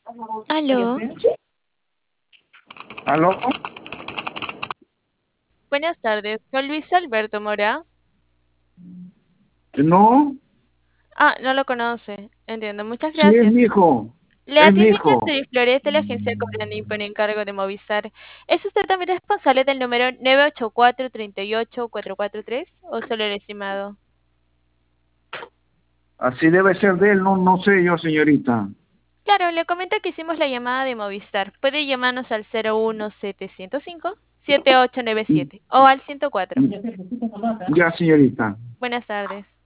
Aló, ¿Aló? buenas tardes. Con Luis Alberto Mora. No, No lo conoce. Entiendo. Muchas sí es gracias. mi hijo, Le es mi atiende hijo. Yasuri Flores de la agencia Cobrani por encargo de Movistar. ¿Es usted también responsable del número 984-38443 o solo el estimado? Así debe ser de él, no sé yo, señorita. Claro, le comento que hicimos la llamada de Movistar. Puede llamarnos al 01705-7897 o al 104. Ya, señorita. Buenas tardes.